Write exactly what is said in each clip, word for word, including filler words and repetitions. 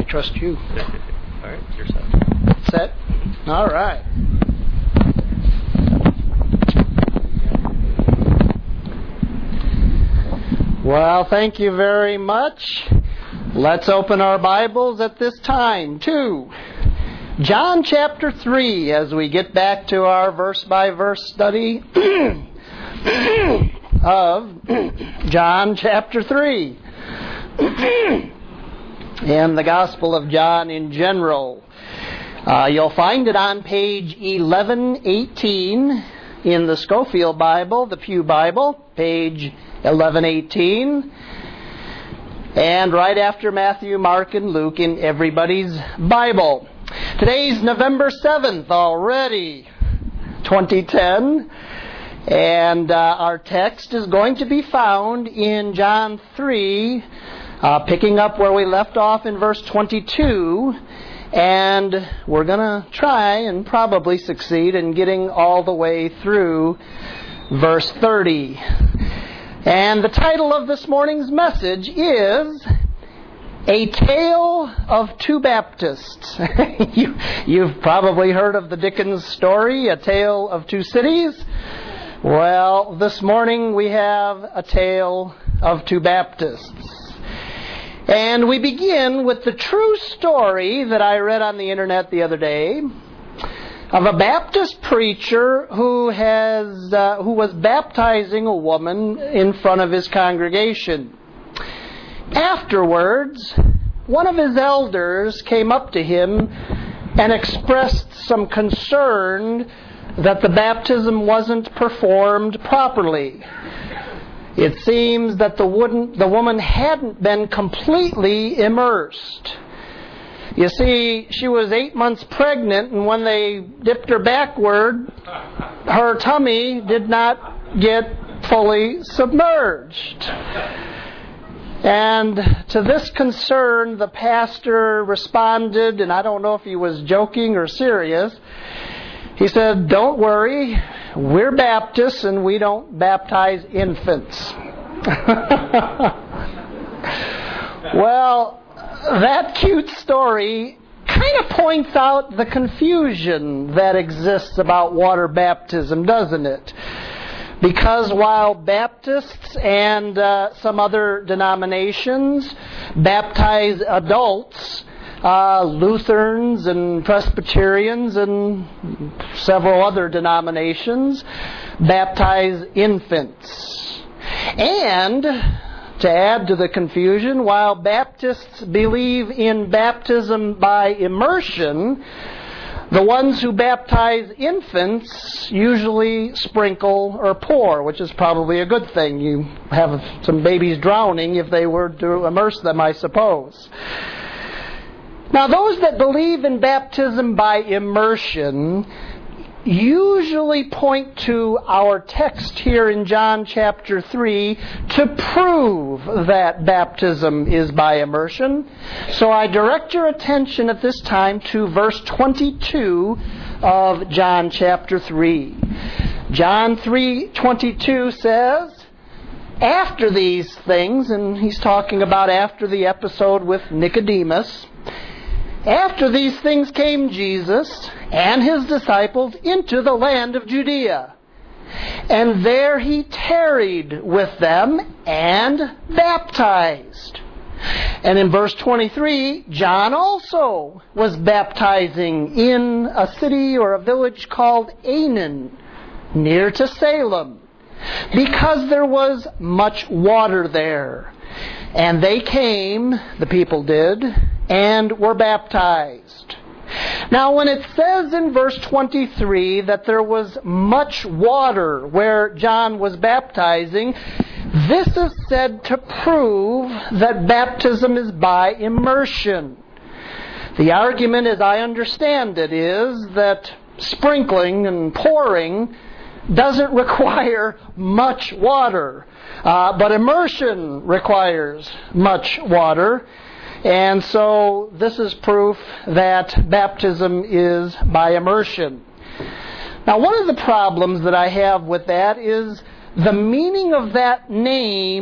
trust you. All right, you're set. Set? All right. Well, thank you very much. Let's open our Bibles at this time to John chapter three as we get back to our verse-by-verse study of John chapter three and the Gospel of John in general. Uh, you'll find it on page eleven eighteen in the Scofield Bible, the Pew Bible, page eleven eighteen, and right after Matthew, Mark, and Luke in everybody's Bible. Today's November seventh already, twenty ten, and uh, our text is going to be found in John three, uh, picking up where we left off in verse twenty-two, and we're going to try and probably succeed in getting all the way through verse thirty. And the title of this morning's message is A Tale of Two Baptists. you, you've probably heard of the Dickens story, A Tale of Two Cities. Well, this morning we have A Tale of Two Baptists. And we begin with the true story that I read on the internet the other day of a Baptist preacher who has uh, who was baptizing a woman in front of his congregation. Afterwards, one of his elders came up to him and expressed some concern that the baptism wasn't performed properly. It seems that the, wooden, the woman hadn't been completely immersed. You see, she was eight months pregnant, and when they dipped her backward, her tummy did not get fully submerged. And to this concern, the pastor responded, and I don't know if he was joking or serious. He said, "Don't worry, we're Baptists and we don't baptize infants." Well, that cute story kind of points out the confusion that exists about water baptism, doesn't it? Because while Baptists and uh, some other denominations baptize adults, uh, Lutherans and Presbyterians and several other denominations baptize infants. And to add to the confusion, while Baptists believe in baptism by immersion, the ones who baptize infants usually sprinkle or pour, which is probably a good thing. You have some babies drowning if they were to immerse them, I suppose. Now, those that believe in baptism by immersion usually point to our text here in John chapter three to prove that baptism is by immersion. So I direct your attention at this time to verse twenty-two of John chapter three. John three twenty-two says, "After these things," and he's talking about after the episode with Nicodemus, "after these things came Jesus and his disciples into the land of Judea. And there he tarried with them and baptized." And in verse twenty-three, John also was baptizing in a city or a village called Aenon, near to Salem, because there was much water there. And they came, the people did, and were baptized. Now, when it says in verse twenty-three that there was much water where John was baptizing, this is said to prove that baptism is by immersion. The argument, as I understand it, is that sprinkling and pouring doesn't require much water, uh, but immersion requires much water. And so this is proof that baptism is by immersion. Now, one of the problems that I have with that is the meaning of that name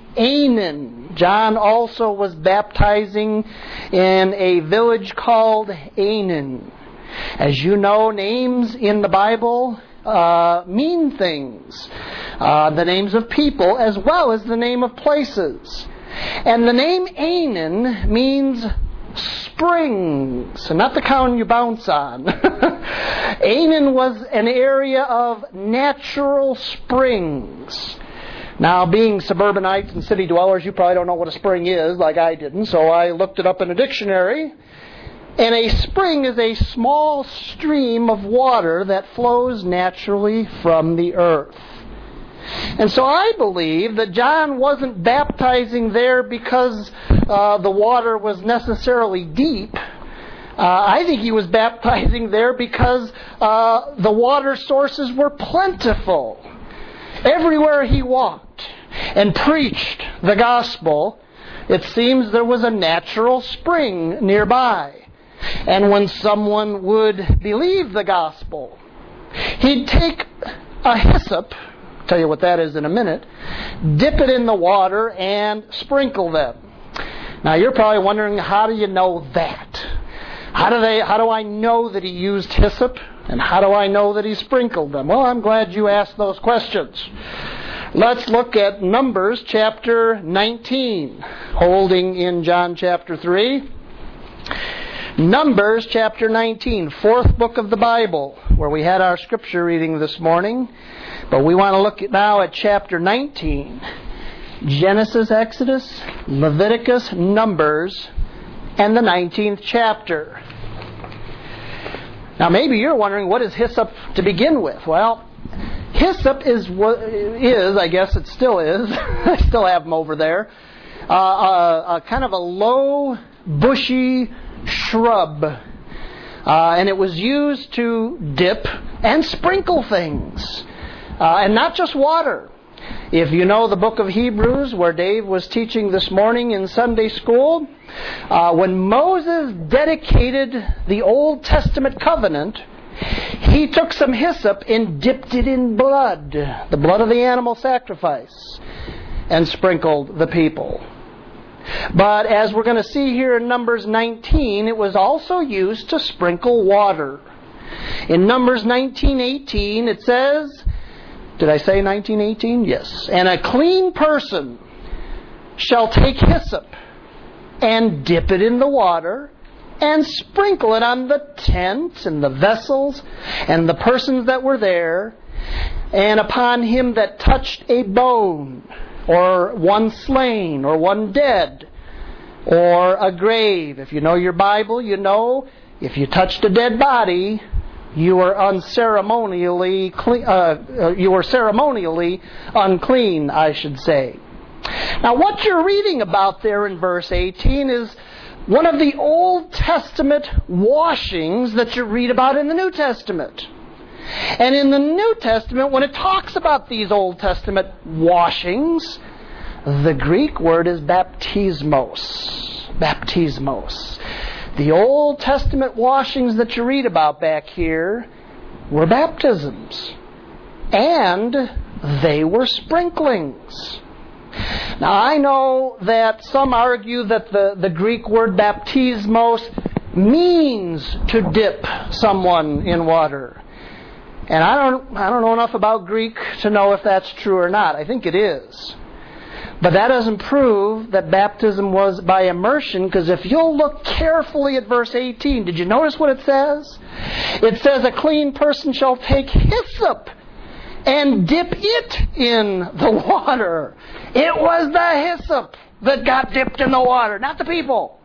Aenon. John also was baptizing in a village called Aenon. As you know, names in the Bible uh, mean things. Uh, the names of people as well as the name of places. And the name Aenon means springs, not the kind you bounce on. Aenon was an area of natural springs. Now, being suburbanites and city dwellers, you probably don't know what a spring is, like I didn't, so I looked it up in a dictionary. And a spring is a small stream of water that flows naturally from the earth. And so I believe that John wasn't baptizing there because uh, the water was necessarily deep. Uh, I think he was baptizing there because uh, the water sources were plentiful. Everywhere he walked and preached the gospel, it seems there was a natural spring nearby. And when someone would believe the gospel, he'd take a hyssop, I'll tell you what that is in a minute, dip it in the water and sprinkle them. Now you're probably wondering, how do you know that? How do they? How do I know that he used hyssop? And how do I know that he sprinkled them? Well, I'm glad you asked those questions. Let's look at Numbers chapter nineteen, holding in John chapter three. Numbers chapter nineteen, fourth book of the Bible, where we had our scripture reading this morning. But we want to look at now at chapter nineteen. Genesis, Exodus, Leviticus, Numbers, and the nineteenth chapter. Now maybe you're wondering, what is hyssop to begin with? Well, hyssop is, is I guess it still is, I still have them over there, uh, a, a kind of a low, bushy shrub. Uh, and it was used to dip and sprinkle things. Uh, and not just water. If you know the book of Hebrews, where Dave was teaching this morning in Sunday school, uh, when Moses dedicated the Old Testament covenant, he took some hyssop and dipped it in blood, the blood of the animal sacrifice, and sprinkled the people. But as we're going to see here in Numbers nineteen, it was also used to sprinkle water. In Numbers nineteen eighteen, it says, did I say nineteen eighteen? Yes. And a clean person shall take hyssop and dip it in the water and sprinkle it on the tent and the vessels and the persons that were there, and upon him that touched a bone, or one slain, or one dead, or a grave. If you know your Bible, you know if you touched a dead body, you were unceremonially clean, uh, uh, you were ceremonially unclean, I should say. Now, what you're reading about there in verse eighteen is one of the Old Testament washings that you read about in the New Testament. And in the New Testament, when it talks about these Old Testament washings, the Greek word is baptismos. Baptismos. The Old Testament washings that you read about back here were baptisms. And they were sprinklings. Now, I know that some argue that the, the Greek word baptismos means to dip someone in water. And I don't, I don't know enough about Greek to know if that's true or not. I think it is. But that doesn't prove that baptism was by immersion, because if you'll look carefully at verse eighteen, did you notice what it says? It says, a clean person shall take hyssop and dip it in the water. It was the hyssop that got dipped in the water, not the people.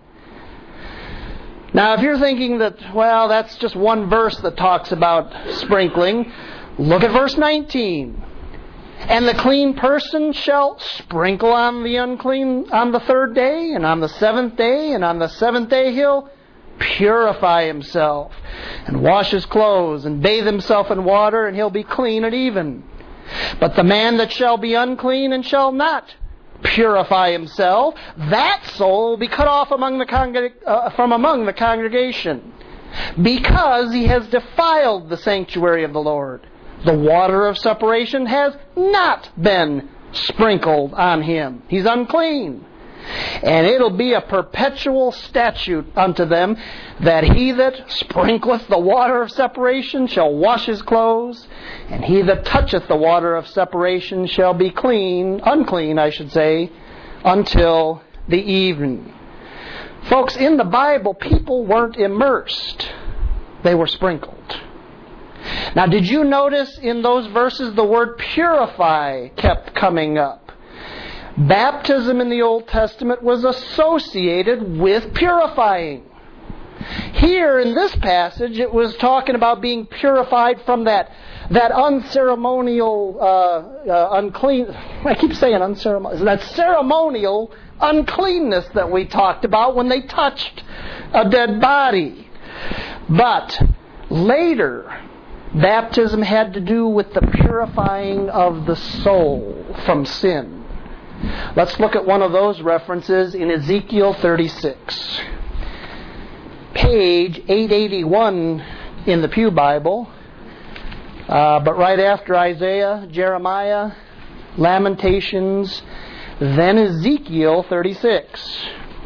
Now, if you're thinking that, well, that's just one verse that talks about sprinkling, look at verse nineteen. And the clean person shall sprinkle on the unclean on the third day, and on the seventh day, and on the seventh day he'll purify himself, and wash his clothes, and bathe himself in water, and he'll be clean at even. But the man that shall be unclean and shall not purify himself, that soul will be cut off among the congreg- uh, from among the congregation, because he has defiled the sanctuary of the Lord. The water of separation has not been sprinkled on him. He's unclean. And it'll be a perpetual statute unto them that he that sprinkleth the water of separation shall wash his clothes, and he that toucheth the water of separation shall be clean, unclean, I should say, until the evening. Folks, in the Bible, people weren't immersed. They were sprinkled. Now, did you notice in those verses the word purify kept coming up? Baptism in the Old Testament was associated with purifying. Here in this passage, it was talking about being purified from that that unceremonial, uh, uh, unclean, I keep saying unceremonial, that ceremonial uncleanness that we talked about when they touched a dead body. But later, baptism had to do with the purifying of the soul from sin. Let's look at one of those references in Ezekiel thirty-six. Page eight eighty-one in the Pew Bible. Uh, but right after Isaiah, Jeremiah, Lamentations, then Ezekiel thirty-six.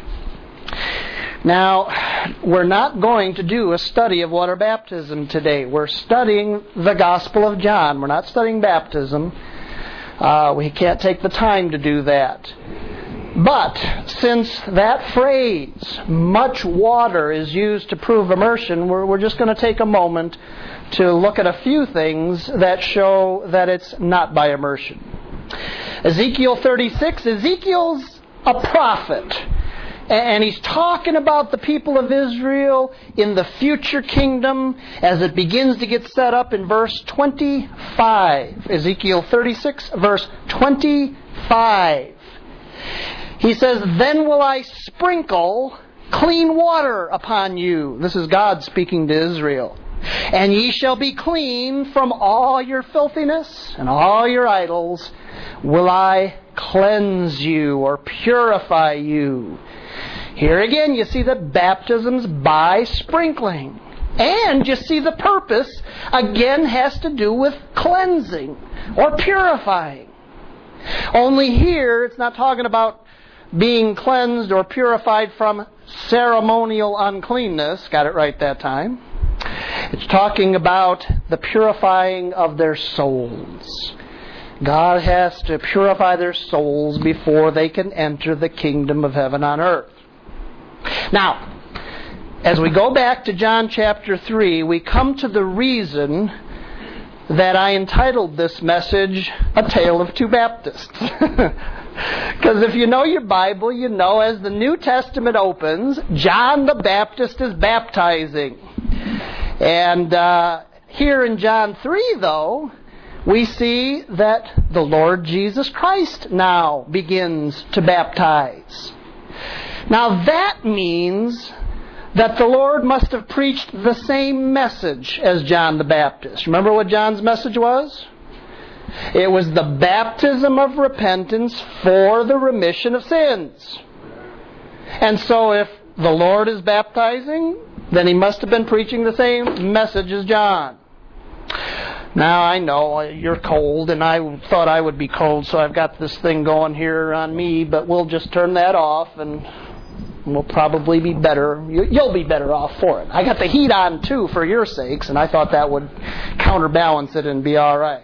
Now, we're not going to do a study of water baptism today. We're studying the Gospel of John. We're not studying baptism. Uh, we can't take the time to do that. But since that phrase, much water, is used to prove immersion, we're, we're just going to take a moment to look at a few things that show that it's not by immersion. Ezekiel thirty-six, Ezekiel's a prophet. And he's talking about the people of Israel in the future kingdom as it begins to get set up in verse twenty-five. Ezekiel thirty-six, verse twenty-five. He says, "Then will I sprinkle clean water upon you." This is God speaking to Israel. "And ye shall be clean from all your filthiness and all your idols. Will I cleanse you," or purify you. Here again, you see that baptism's by sprinkling. And you see the purpose, again, has to do with cleansing or purifying. Only here, it's not talking about being cleansed or purified from ceremonial uncleanness. Got it right that time. It's talking about the purifying of their souls. God has to purify their souls before they can enter the kingdom of heaven on earth. Now, as we go back to John chapter three, we come to the reason that I entitled this message, A Tale of Two Baptists. Because if you know your Bible, you know as the New Testament opens, John the Baptist is baptizing. And uh, here in John three, though, we see that the Lord Jesus Christ now begins to baptize. Now that means that the Lord must have preached the same message as John the Baptist. Remember what John's message was? It was the baptism of repentance for the remission of sins. And so if the Lord is baptizing, then he must have been preaching the same message as John. Now, I know you're cold, and I thought I would be cold, so I've got this thing going here on me, but we'll just turn that off, and we'll probably be better. You'll be better off for it. I got the heat on, too, for your sakes, and I thought that would counterbalance it and be all right.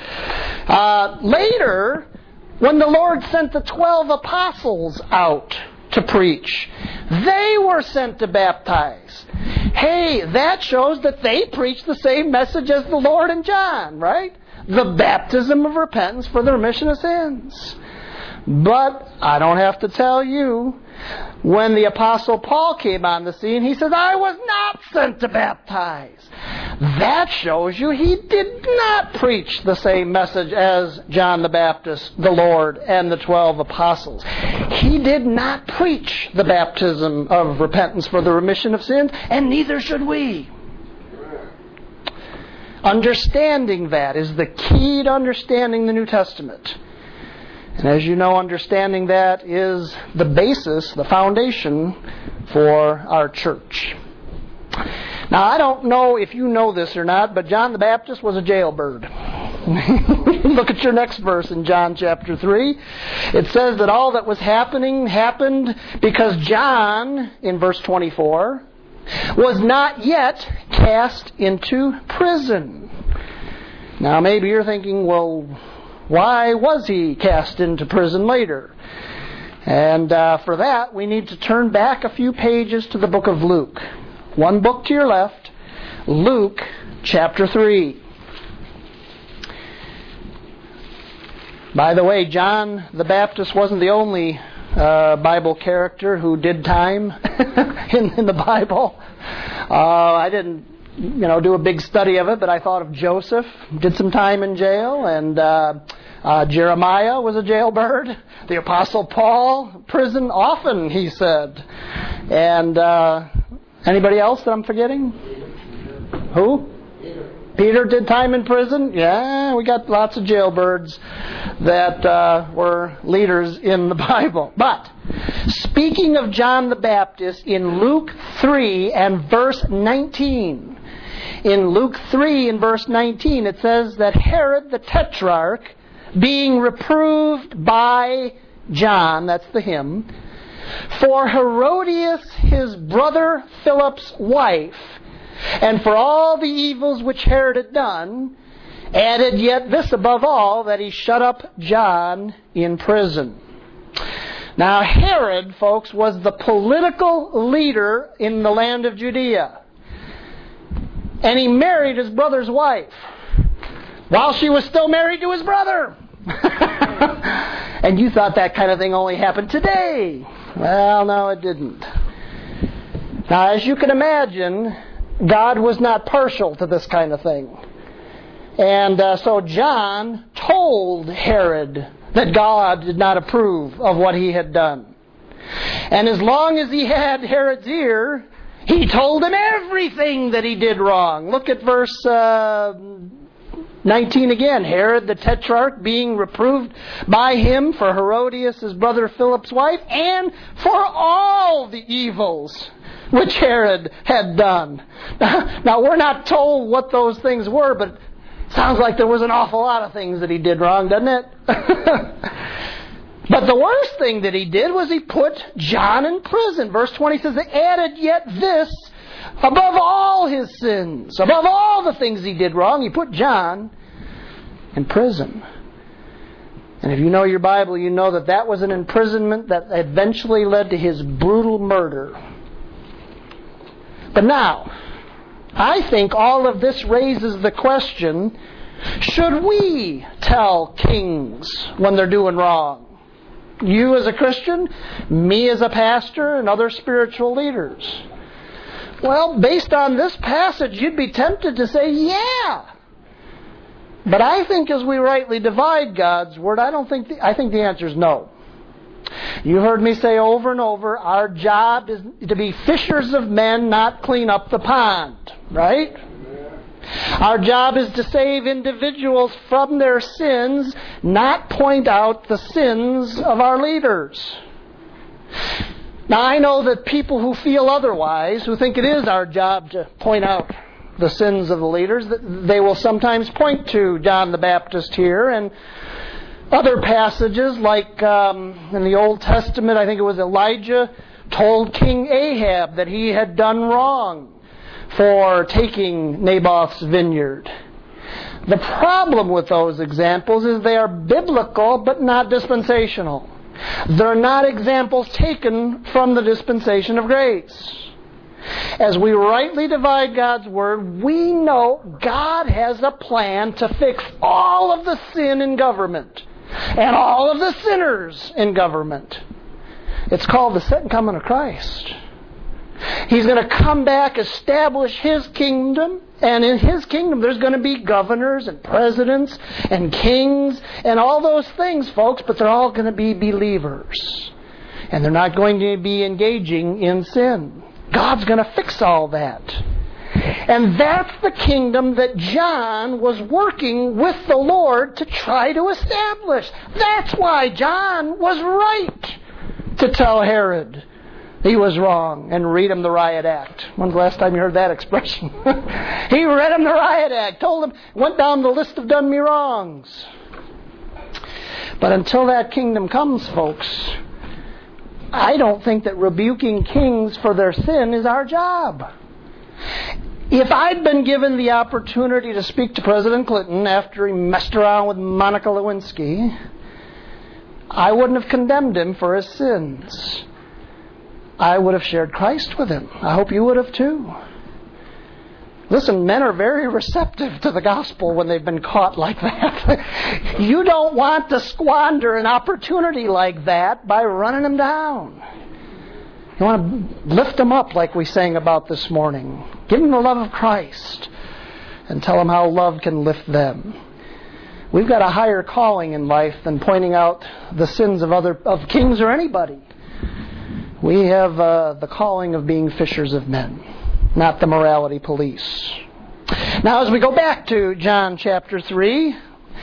Uh, later, when the Lord sent the twelve apostles out to preach, they were sent to baptize. Hey, that shows that they preached the same message as the Lord and John, right? The baptism of repentance for the remission of sins. But I don't have to tell you, when the Apostle Paul came on the scene, he says, "I was not sent to baptize." That shows you he did not preach the same message as John the Baptist, the Lord, and the twelve apostles. He did not preach the baptism of repentance for the remission of sins, and neither should we. Understanding that is the key to understanding the New Testament. And as you know, understanding that is the basis, the foundation for our church. Now, I don't know if you know this or not, but John the Baptist was a jailbird. Look at your next verse in John chapter three. It says that all that was happening happened because John, in verse twenty-four, was not yet cast into prison. Now maybe you're thinking, well, why was he cast into prison later? And uh, for that, we need to turn back a few pages to the book of Luke. One book to your left, Luke chapter three. By the way, John the Baptist wasn't the only uh, Bible character who did time in, in the Bible. Uh, I didn't, you know, do a big study of it, but I thought of Joseph, did some time in jail, and uh, uh, Jeremiah was a jailbird. The Apostle Paul, prison often, he said. And uh, anybody else that I'm forgetting? Who? Peter did time in prison? Yeah, we got lots of jailbirds that uh, were leaders in the Bible. But, speaking of John the Baptist, in Luke three and verse nineteen, in Luke three and verse nineteen, it says that Herod the Tetrarch, being reproved by John, that's the hymn, for Herodias his brother Philip's wife, and for all the evils which Herod had done, added yet this above all, that he shut up John in prison. Now Herod, folks, was the political leader in the land of Judea. And he married his brother's wife while she was still married to his brother. And you thought that kind of thing only happened today. Well, no, it didn't. Now, as you can imagine, God was not partial to this kind of thing. And uh, so John told Herod that God did not approve of what he had done. And as long as he had Herod's ear, he told him everything that he did wrong. Look at verse uh, nineteen again. Herod the Tetrarch, being reproved by him for Herodias his brother Philip's wife, and for all the evils which Herod had done. Now, we're not told what those things were, but it sounds like there was an awful lot of things that he did wrong, doesn't it? But the worst thing that he did was he put John in prison. Verse twenty says, "They added yet this above all his sins, above all the things he did wrong, he put John in prison." And if you know your Bible, you know that that was an imprisonment that eventually led to his brutal murder. But now, I think all of this raises the question, should we tell kings when they're doing wrong? You as a Christian, me as a pastor, and other spiritual leaders. Well, based on this passage, you'd be tempted to say, yeah. But I think as we rightly divide God's Word, I don't think the, I think the answer is no. You heard me say over and over, our job is to be fishers of men, not clean up the pond. Right? Our job is to save individuals from their sins, not point out the sins of our leaders. Now, I know that people who feel otherwise, who think it is our job to point out the sins of the leaders, they will sometimes point to John the Baptist here and other passages like um, in the Old Testament, I think it was Elijah told King Ahab that he had done wrong for taking Naboth's vineyard. The problem with those examples is they are biblical but not dispensational. They're not examples taken from the dispensation of grace. As we rightly divide God's Word, we know God has a plan to fix all of the sin in government and all of the sinners in government. It's called the second coming of Christ. He's going to come back, establish His kingdom, and in His kingdom there's going to be governors and presidents and kings and all those things, folks, but they're all going to be believers. And they're not going to be engaging in sin. God's going to fix all that. And that's the kingdom that John was working with the Lord to try to establish. That's why John was right to tell Herod He was wrong. And read him the riot act. When's the last time you heard that expression? He read him the riot act. Told him, went down the list of done me wrongs. But until that kingdom comes, folks, I don't think that rebuking kings for their sin is our job. If I'd been given the opportunity to speak to President Clinton after he messed around with Monica Lewinsky, I wouldn't have condemned him for his sins. I would have shared Christ with him. I hope you would have too. Listen, men are very receptive to the gospel when they've been caught like that. You don't want to squander an opportunity like that by running them down. You want to lift them up like we sang about this morning. Give them the love of Christ and tell them how love can lift them. We've got a higher calling in life than pointing out the sins of other of kings or anybody. We have uh, the calling of being fishers of men, not the morality police. Now, as we go back to John chapter three,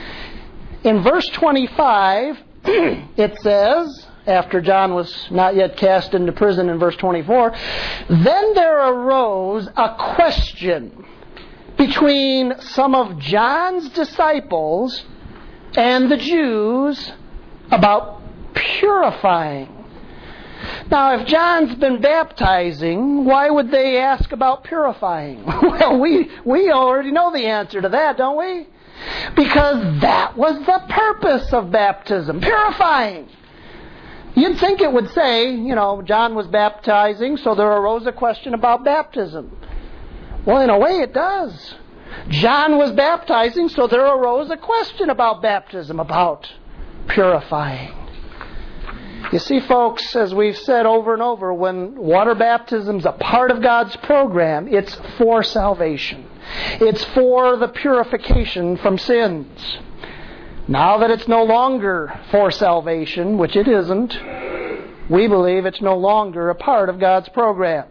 in verse twenty-five, it says, after John was not yet cast into prison in verse twenty-four, then there arose a question between some of John's disciples and the Jews about purifying. Now, if John's been baptizing, why would they ask about purifying? Well, we, we already know the answer to that, don't we? Because that was the purpose of baptism, purifying. You'd think it would say, you know, John was baptizing, so there arose a question about baptism. Well, in a way it does. John was baptizing, so there arose a question about baptism, about purifying. You see, folks, as we've said over and over, when water baptism's a part of God's program, it's for salvation. It's for the purification from sins. Now that it's no longer for salvation, which it isn't, we believe it's no longer a part of God's program.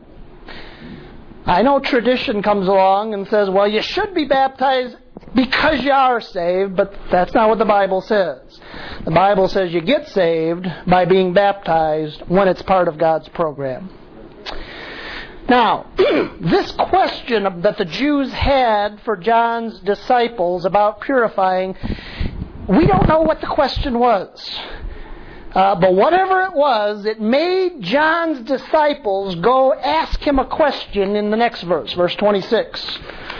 I know tradition comes along and says, well, you should be baptized because you are saved, but that's not what the Bible says. The Bible says you get saved by being baptized when it's part of God's program. Now, this question that the Jews had for John's disciples about purifying, we don't know what the question was. Uh, but whatever it was, it made John's disciples go ask him a question in the next verse, verse twenty-six.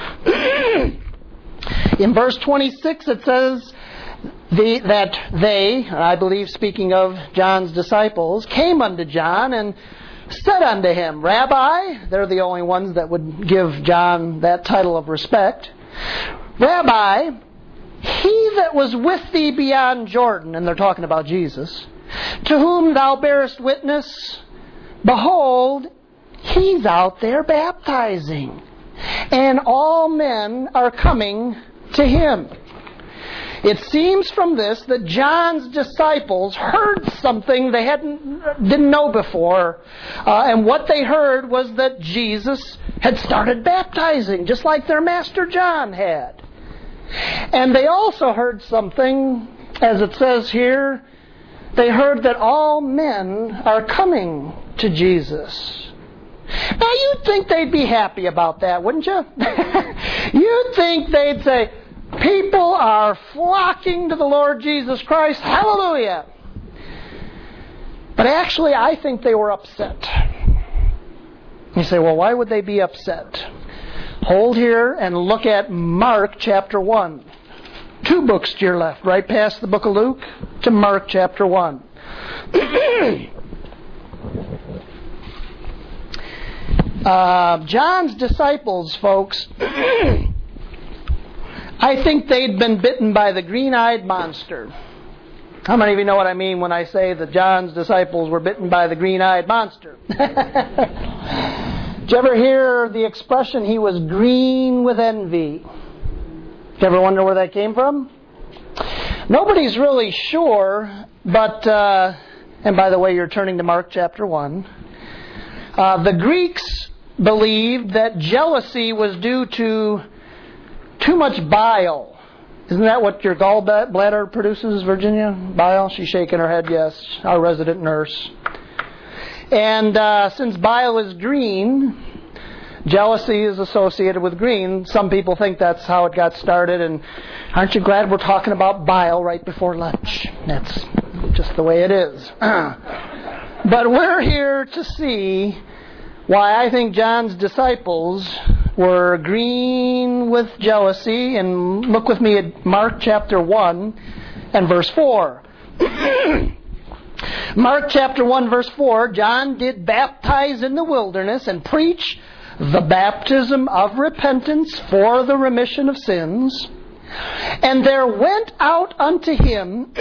In verse twenty-six it says the, that they, I believe speaking of John's disciples, came unto John and said unto him, Rabbi, they're the only ones that would give John that title of respect, Rabbi, he that was with thee beyond Jordan, and they're talking about Jesus, to whom thou bearest witness, behold, he's out there baptizing, and all men are coming to him. It seems from this that John's disciples heard something they hadn't didn't know before, uh, and what they heard was that Jesus had started baptizing, just like their master John had. And they also heard something, as it says here, they heard that all men are coming to Jesus. Now, you'd think they'd be happy about that, wouldn't you? You'd think they'd say, people are flocking to the Lord Jesus Christ. Hallelujah. But actually, I think they were upset. You say, well, why would they be upset? Hold here and look at Mark chapter one. Two books to your left, right past the book of Luke to Mark chapter one. uh, John's disciples, folks, I think they'd been bitten by the green-eyed monster. How many of you know what I mean when I say that John's disciples were bitten by the green-eyed monster? Did you ever hear the expression, he was green with envy? Did you ever wonder where that came from? Nobody's really sure, but, uh, and by the way, you're turning to Mark chapter one. Uh, the Greeks believed that jealousy was due to too much bile. Isn't that what your gallbladder produces, Virginia? Bile? She's shaking her head, yes. Our resident nurse. And uh, since bile is green, jealousy is associated with green. Some people think that's how it got started. And aren't you glad we're talking about bile right before lunch? That's just the way it is. But we're here to see why I think John's disciples were green with jealousy. And look with me at Mark chapter one and verse four. Mark chapter one verse four, John did baptize in the wilderness and preach the baptism of repentance for the remission of sins. And there went out unto him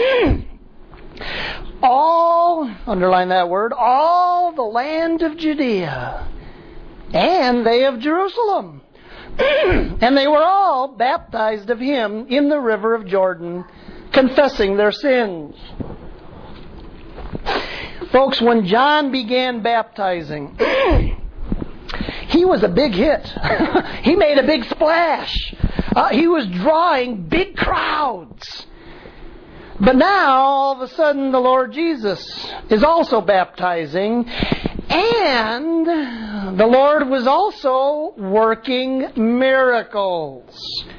all, underline that word, all the land of Judea, and they of Jerusalem. And they were all baptized of him in the river of Jordan, confessing their sins. Folks, when John began baptizing, he was a big hit. He made a big splash. Uh, he was drawing big crowds. But now, all of a sudden, the Lord Jesus is also baptizing. And the Lord was also working miracles.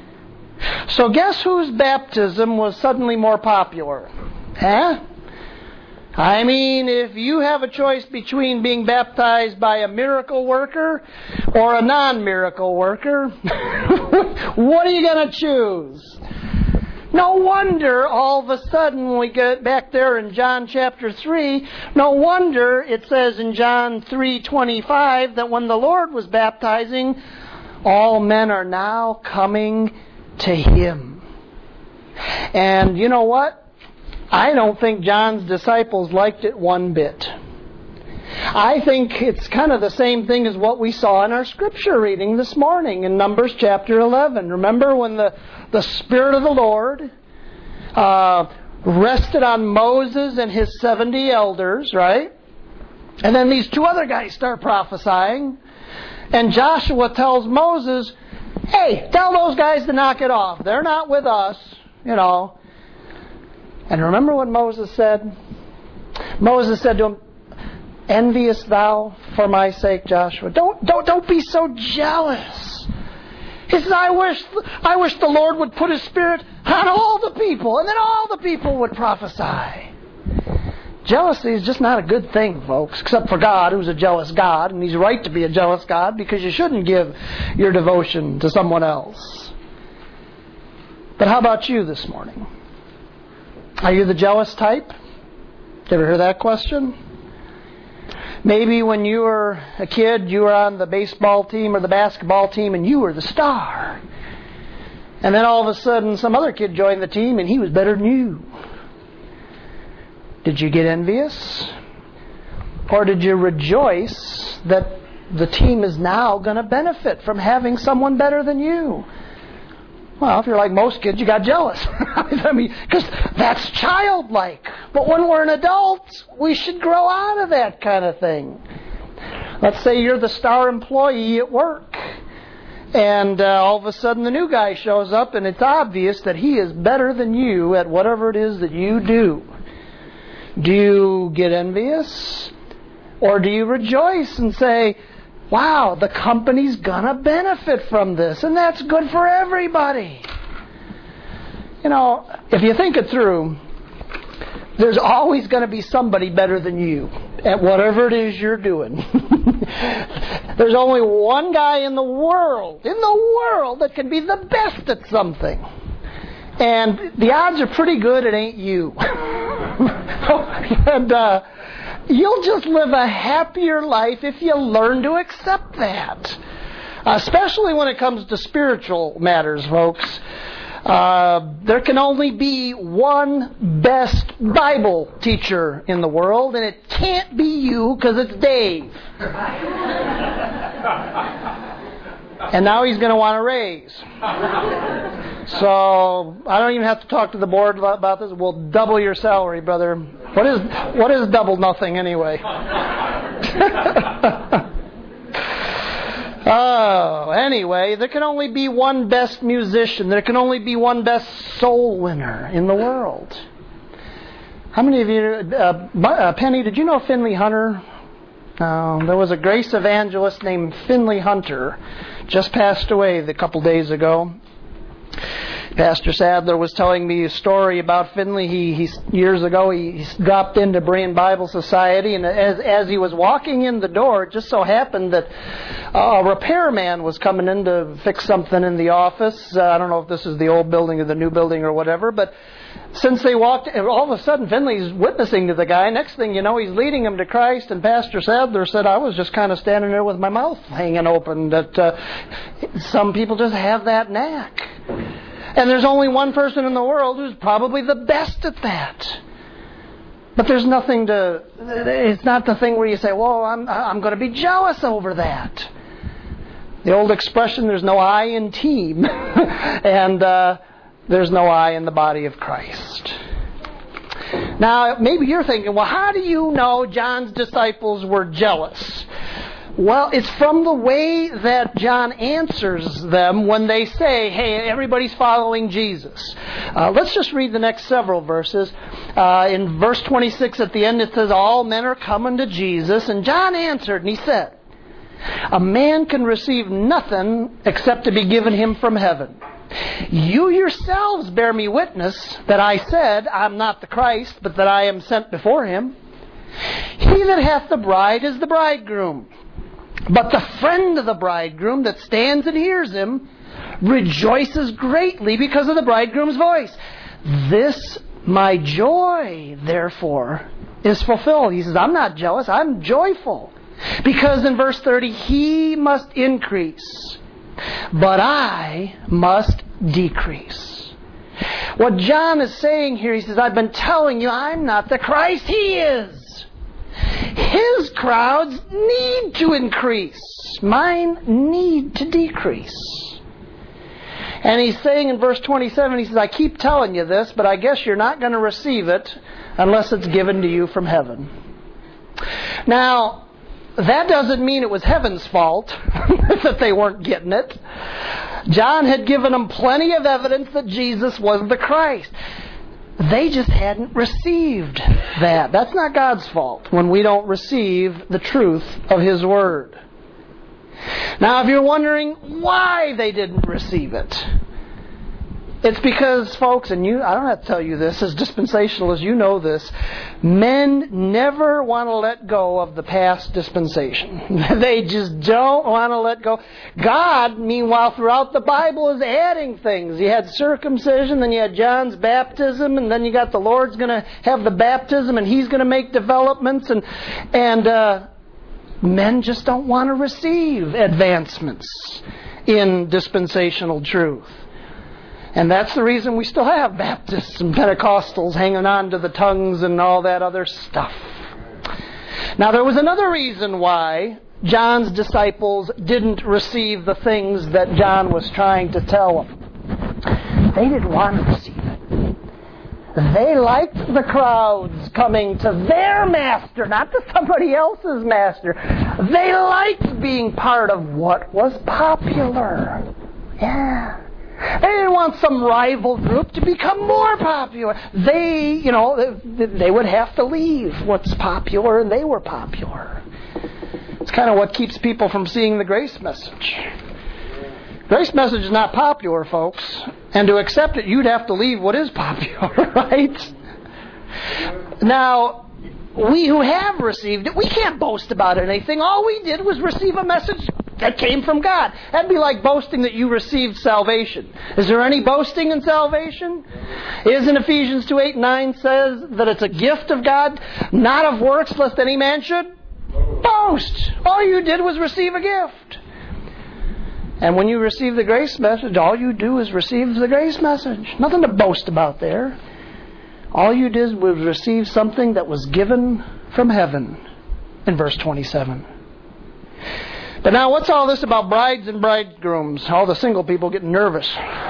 So guess whose baptism was suddenly more popular? Huh? I mean, if you have a choice between being baptized by a miracle worker or a non-miracle worker, what are you going to choose? No wonder all of a sudden when we get back there in John chapter three, no wonder it says in John three twenty-five that when the Lord was baptizing, all men are now coming to Him. And you know what? I don't think John's disciples liked it one bit. I think it's kind of the same thing as what we saw in our scripture reading this morning in Numbers chapter eleven. Remember when the, the Spirit of the Lord uh, rested on Moses and his seventy elders, right? And then these two other guys start prophesying. And Joshua tells Moses, hey, tell those guys to knock it off. They're not with us, you know. And remember what Moses said? Moses said to him, enviest thou for my sake, Joshua? Don't, don't, don't be so jealous. He says, I wish, I wish the Lord would put His Spirit on all the people, and then all the people would prophesy. Jealousy is just not a good thing, folks, except for God, who's a jealous God, and He's right to be a jealous God because you shouldn't give your devotion to someone else. But how about you this morning? Are you the jealous type? Did you ever hear that question? Maybe when you were a kid, you were on the baseball team or the basketball team and you were the star. And then all of a sudden some other kid joined the team and he was better than you. Did you get envious? Or did you rejoice that the team is now going to benefit from having someone better than you? Well, if you're like most kids, you got jealous. I mean, because that's childlike. But when we're an adult, we should grow out of that kind of thing. Let's say you're the star employee at work. And uh, all of a sudden the new guy shows up and it's obvious that he is better than you at whatever it is that you do. Do you get envious? Or do you rejoice and say, wow, the company's going to benefit from this, and that's good for everybody? You know, if you think it through, there's always going to be somebody better than you at whatever it is you're doing. There's only one guy in the world, in the world, that can be the best at something. And the odds are pretty good it ain't you. and, uh, You'll just live a happier life if you learn to accept that. Especially when it comes to spiritual matters, folks. Uh, there can only be one best Bible teacher in the world, and it can't be you because it's Dave. And now he's going to want a raise. So I don't even have to talk to the board about this. We'll double your salary, brother. What is what is double nothing anyway? Oh, anyway, there can only be one best musician. There can only be one best soul winner in the world. How many of you, uh, uh, Penny, did you know Finley Hunter Uh, there was a grace evangelist named Finley Hunter, just passed away a couple days ago. Pastor Sadler was telling me a story about Finley. He, he years ago he, he dropped into Berean Bible Society, and as as he was walking in the door, it just so happened that a repairman was coming in to fix something in the office. Uh, I don't know if this is the old building or the new building or whatever, but since they walked, all of a sudden Finley's witnessing to the guy. Next thing you know, he's leading him to Christ, and Pastor Sadler said, I was just kind of standing there with my mouth hanging open, that uh, some people just have that knack. And there's only one person in the world who's probably the best at that. But there's nothing to, it's not the thing where you say, well, I'm, I'm going to be jealous over that. The old expression, there's no I in team. and uh, there's no I in the body of Christ. Now, maybe you're thinking, well, how do you know John's disciples were jealous? Well, it's from the way that John answers them when they say, hey, everybody's following Jesus. Uh, let's just read the next several verses. Uh, in verse twenty-six at the end it says, all men are coming to Jesus. And John answered and he said, a man can receive nothing except to be given him from heaven. You yourselves bear me witness that I said, I'm not the Christ, but that I am sent before him. He that hath the bride is the bridegroom. But the friend of the bridegroom that stands and hears him rejoices greatly because of the bridegroom's voice. This my joy, therefore, is fulfilled. He says, I'm not jealous, I'm joyful. Because in verse thirty, he must increase, but I must decrease. What John is saying here, he says, I've been telling you I'm not the Christ, he is. His crowds need to increase. Mine need to decrease. And he's saying in verse twenty-seven, he says, I keep telling you this, but I guess you're not going to receive it unless it's given to you from heaven. Now, that doesn't mean it was heaven's fault that they weren't getting it. John had given them plenty of evidence that Jesus was the Christ. They just hadn't received that. That's not God's fault when we don't receive the truth of His Word. Now, if you're wondering why they didn't receive it, it's because, folks, and you, I don't have to tell you this, as dispensational as you know this, men never want to let go of the past dispensation. They just don't want to let go. God, meanwhile, throughout the Bible is adding things. You had circumcision, then you had John's baptism, and then you got the Lord's going to have the baptism, and He's going to make developments, and and uh, men just don't want to receive advancements in dispensational truth. And that's the reason we still have Baptists and Pentecostals hanging on to the tongues and all that other stuff. Now, there was another reason why John's disciples didn't receive the things that John was trying to tell them. They didn't want to receive it. They liked the crowds coming to their master, not to somebody else's master. They liked being part of what was popular. Yeah. They didn't want some rival group to become more popular. They, you know, they would have to leave what's popular, and they were popular. It's kind of what keeps people from seeing the grace message. Grace message is not popular, folks. And to accept it, you'd have to leave what is popular, right? Now, we who have received it, we can't boast about anything. All we did was receive a message that came from God. That'd be like boasting that you received salvation. Is there any boasting in salvation? Isn't Ephesians two, eight, nine says that it's a gift of God, not of works, lest any man should boast. All you did was receive a gift. And when you receive the grace message, all you do is receive the grace message. Nothing to boast about there. All you did was receive something that was given from heaven in verse twenty-seven. But now, what's all this about brides and bridegrooms? All the single people getting nervous.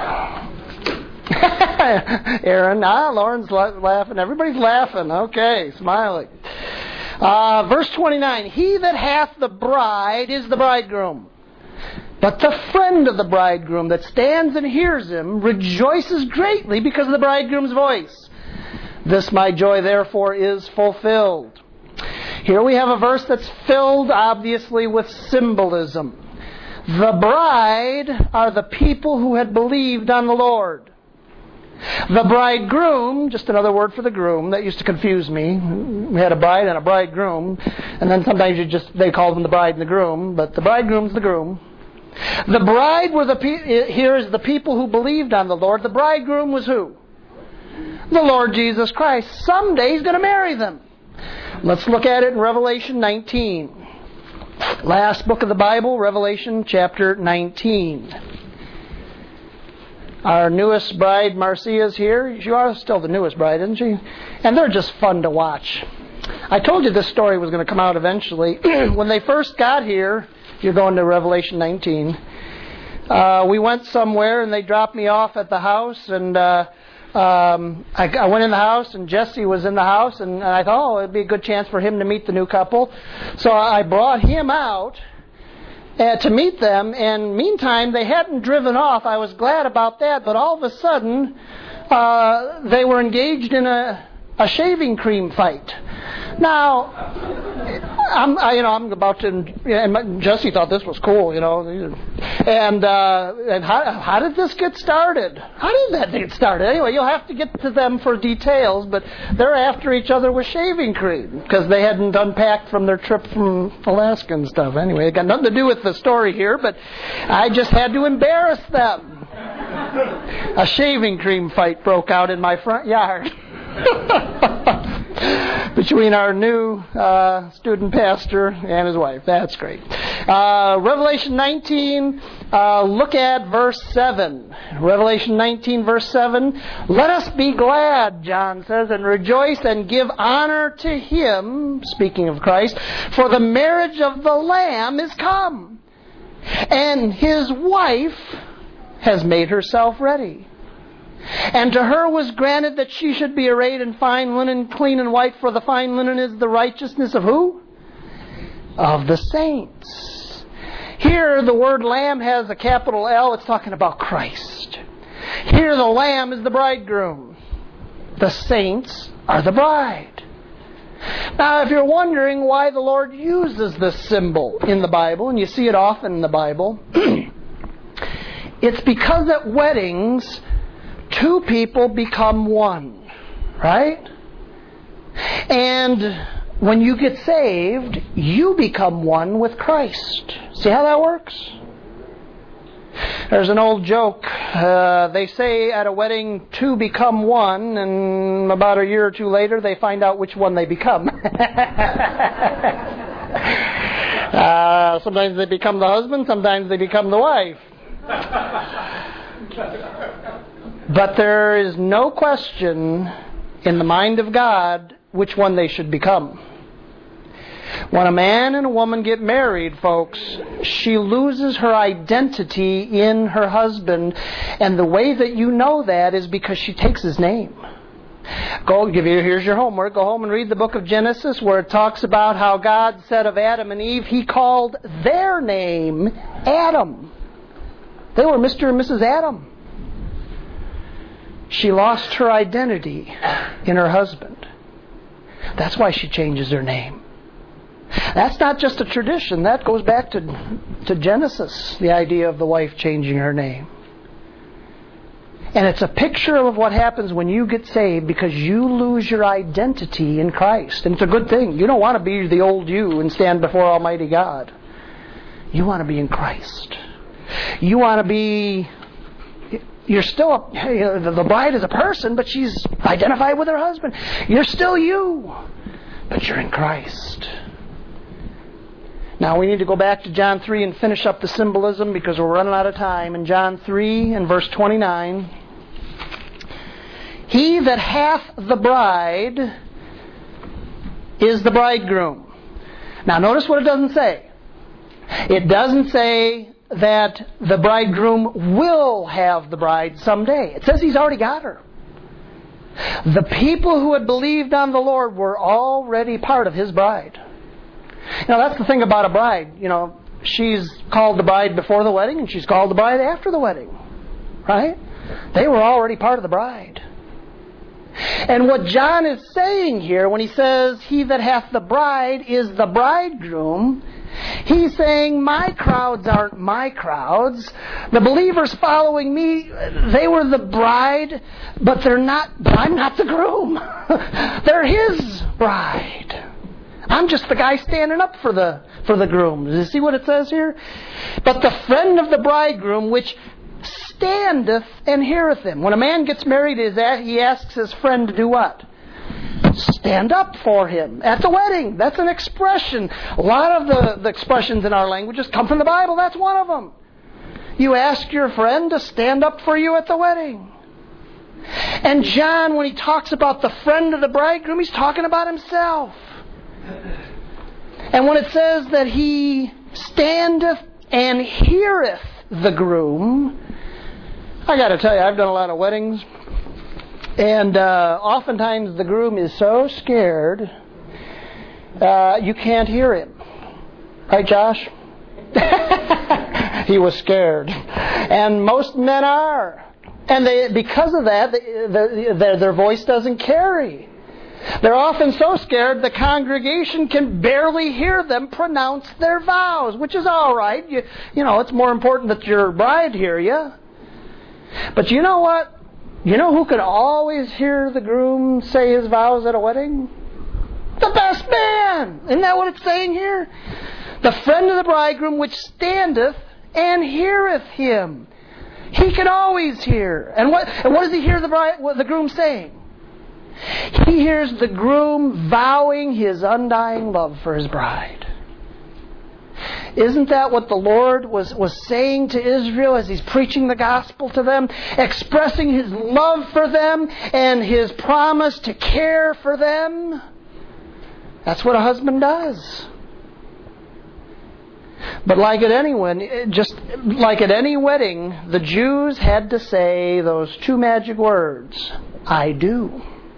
Aaron, ah, Lauren's laughing. Everybody's laughing. Okay, smiling. Uh, verse twenty-nine. He that hath the bride is the bridegroom. But the friend of the bridegroom that stands and hears him rejoices greatly because of the bridegroom's voice. This my joy, therefore, is fulfilled. Here we have a verse that's filled, obviously, with symbolism. The bride are the people who had believed on the Lord. The bridegroom, just another word for the groom, that used to confuse me. We had a bride and a bridegroom, and then sometimes you just they called them the bride and the groom, but the bridegroom's the groom. The bride were the pe- here is the people who believed on the Lord. The bridegroom was who? The Lord Jesus Christ. Someday He's going to marry them. Let's look at it in Revelation nineteen. Last book of the Bible, Revelation chapter nineteen. Our newest bride, Marcia, is here. You are still the newest bride, isn't she? And they're just fun to watch. I told you this story was going to come out eventually. When they first got here, you're going to Revelation nineteen, uh, we went somewhere and they dropped me off at the house, and uh, um, I, I went in the house and Jesse was in the house, and, and I thought, oh, it'd be a good chance for him to meet the new couple. So I brought him out Uh, to meet them, and meantime they hadn't driven off. I was glad about that, but all of a sudden uh, they were engaged in a, a shaving cream fight. Now, I'm I, you know I'm about to, and Jesse thought this was cool, you know, and uh, and how how did this get started? How did that get started? Anyway, you'll have to get to them for details, but they're after each other with shaving cream because they hadn't unpacked from their trip from Alaska and stuff. Anyway, it got nothing to do with the story here, but I just had to embarrass them. A shaving cream fight broke out in my front yard. Between our new uh, student pastor and his wife. That's great. Uh, Revelation nineteen, uh, look at verse seven. Revelation nineteen, verse seven. Let us be glad, John says, and rejoice and give honor to Him, speaking of Christ, for the marriage of the Lamb is come, and His wife has made herself ready. And to her was granted that she should be arrayed in fine linen, clean and white, for the fine linen is the righteousness of who? Of the saints. Here the word lamb has a capital L. It's talking about Christ. Here the lamb is the bridegroom. The saints are the bride. Now, if you're wondering why the Lord uses this symbol in the Bible, and you see it often in the Bible, it's because at weddings, two people become one, right? And when you get saved, you become one with Christ. See how that works? There's an old joke. Uh, they say at a wedding, two become one, and about a year or two later, they find out which one they become. uh, sometimes they become the husband, sometimes they become the wife. But there is no question in the mind of God which one they should become. When a man and a woman get married, folks, she loses her identity in her husband. And the way that you know that is because she takes his name. Go, give you, here's your homework. Go home and read the book of Genesis where it talks about how God said of Adam and Eve, He called their name Adam. They were Mister and Missus Adam. She lost her identity in her husband. That's why she changes her name. That's not just a tradition. That goes back to, to Genesis, the idea of the wife changing her name. And it's a picture of what happens when you get saved because you lose your identity in Christ. And it's a good thing. You don't want to be the old you and stand before Almighty God. You want to be in Christ. You want to be... You're still, you know, the bride is a person, but she's identified with her husband. You're still you, but you're in Christ. Now we need to go back to John three and finish up the symbolism because we're running out of time. In John three and verse twenty-nine, He that hath the bride is the bridegroom. Now notice what it doesn't say. It doesn't say that the bridegroom will have the bride someday. It says he's already got her. The people who had believed on the Lord were already part of His bride. Now that's the thing about a bride. You know, she's called the bride before the wedding and she's called the bride after the wedding. Right? They were already part of the bride. And what John is saying here when he says, he that hath the bride is the bridegroom, he's saying my crowds aren't my crowds. The believers following me, they were the bride, but they're not, but I'm not the groom. They're his bride. I'm just the guy standing up for the for the groom. Do you see what it says here? But the friend of the bridegroom, which standeth and heareth him. When a man gets married, he asks his friend to do what? Stand up for him at the wedding. That's an expression. A lot of the, the expressions in our languages come from the Bible. That's one of them. You ask your friend to stand up for you at the wedding. And John, when he talks about the friend of the bridegroom, he's talking about himself. And when it says that he standeth and heareth the groom, I got to tell you, I've done a lot of weddings, and uh, oftentimes the groom is so scared uh, you can't hear him. Right, Josh? He was scared. And most men are. And they, because of that, they, the, their, their voice doesn't carry. They're often so scared the congregation can barely hear them pronounce their vows, which is all right. You, you know, it's more important that your bride hear you. But you know what? You know who could always hear the groom say his vows at a wedding? The best man! Isn't that what it's saying here? The friend of the bridegroom which standeth and heareth him. He can always hear. And what, and what does he hear the, bride, what the groom saying? He hears the groom vowing his undying love for his bride. Isn't that what the Lord was, was saying to Israel as He's preaching the gospel to them? Expressing His love for them and His promise to care for them? That's what a husband does. But like at any, just like at any wedding, the Jews had to say those two magic words, I do.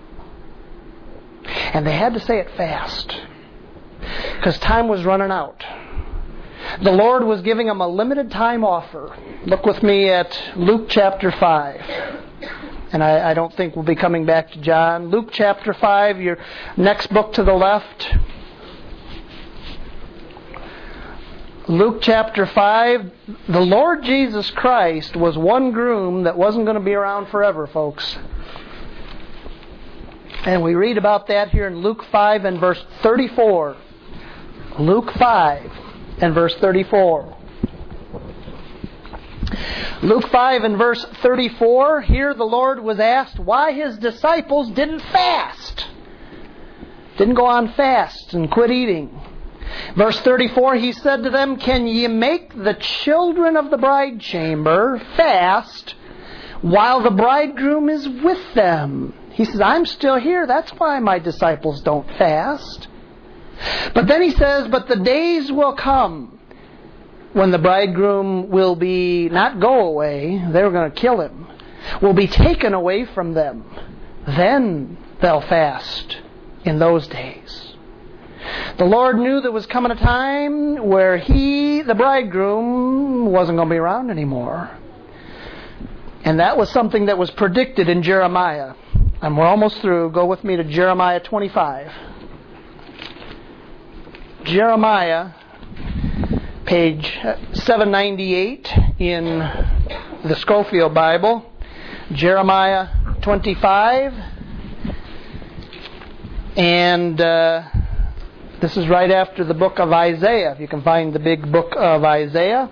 And they had to say it fast, because time was running out. The Lord was giving them a limited time offer. Look with me at Luke chapter five. And I, I don't think we'll be coming back to John. Luke chapter five, your next book to the left. Luke chapter five. The Lord Jesus Christ was one groom that wasn't going to be around forever, folks. And we read about that here in Luke five and verse thirty-four. Luke five and verse thirty-four. Luke five and verse thirty-four, here the Lord was asked why His disciples didn't fast. Didn't go on fast and quit eating. Verse thirty-four, He said to them, can ye make the children of the bride chamber fast while the bridegroom is with them? He says, I'm still here. That's why my disciples don't fast. But then He says, but the days will come when the bridegroom will be, not go away, they were going to kill Him, will be taken away from them. Then they'll fast in those days. The Lord knew there was coming a time where He, the bridegroom, wasn't going to be around anymore. And that was something that was predicted in Jeremiah. And we're almost through. Go with me to Jeremiah twenty-five. Jeremiah, page seven ninety-eight in the Scofield Bible. Jeremiah twenty-five. And uh, this is right after the book of Isaiah, if you can find the big book of Isaiah.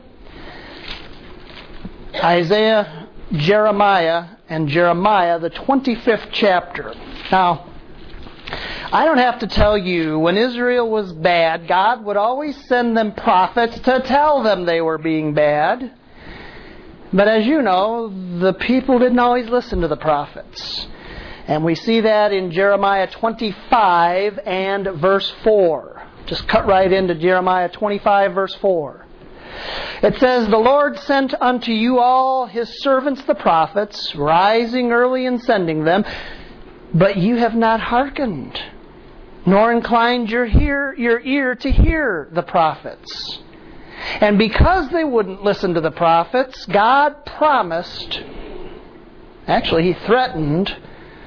Isaiah, Jeremiah, and Jeremiah, the twenty-fifth chapter. Now, I don't have to tell you, when Israel was bad, God would always send them prophets to tell them they were being bad. But as you know, the people didn't always listen to the prophets. And we see that in Jeremiah twenty-five and verse four. Just cut right into Jeremiah twenty-five, verse four. It says, the Lord sent unto you all His servants the prophets, rising early and sending them, but you have not hearkened, nor inclined your, hear, your ear to hear the prophets. And because they wouldn't listen to the prophets, God promised, actually He threatened,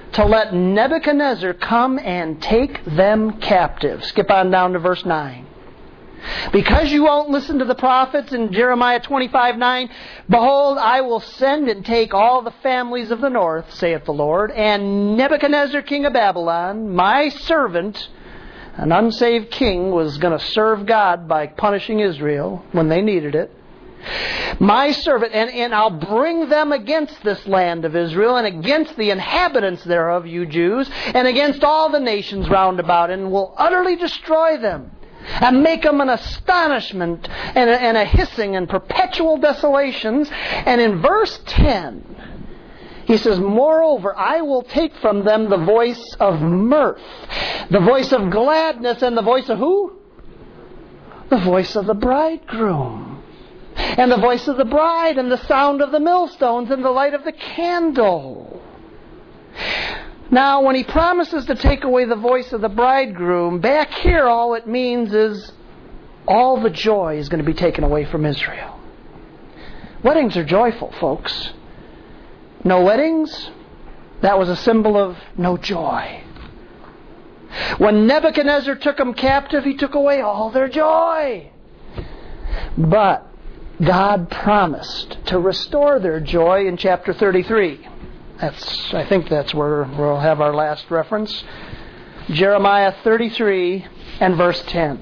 to let Nebuchadnezzar come and take them captive. Skip on down to verse nine. Because you won't listen to the prophets in Jeremiah twenty-five nine, behold, I will send and take all the families of the north, saith the Lord, and Nebuchadnezzar king of Babylon, my servant, an unsaved king, was going to serve God by punishing Israel when they needed it. My servant, and, and I'll bring them against this land of Israel and against the inhabitants thereof, you Jews, and against all the nations round about, and will utterly destroy them and make them an astonishment and a, and a hissing and perpetual desolations. And in verse ten, he says, moreover, I will take from them the voice of mirth, the voice of gladness, and the voice of who? The voice of the bridegroom. And the voice of the bride, and the sound of the millstones, and the light of the candle. Now, when he promises to take away the voice of the bridegroom, back here all it means is all the joy is going to be taken away from Israel. Weddings are joyful, folks. No weddings, that was a symbol of no joy. When Nebuchadnezzar took them captive, he took away all their joy. But God promised to restore their joy in chapter thirty-three. That's, I think that's where we'll have our last reference. Jeremiah thirty-three and verse ten.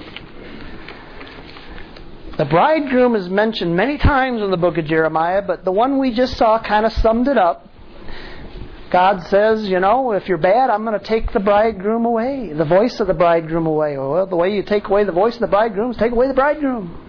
The bridegroom is mentioned many times in the book of Jeremiah, but the one we just saw kind of summed it up. God says, you know, if you're bad, I'm going to take the bridegroom away, the voice of the bridegroom away. Well, the way you take away the voice of the bridegroom is take away the bridegroom.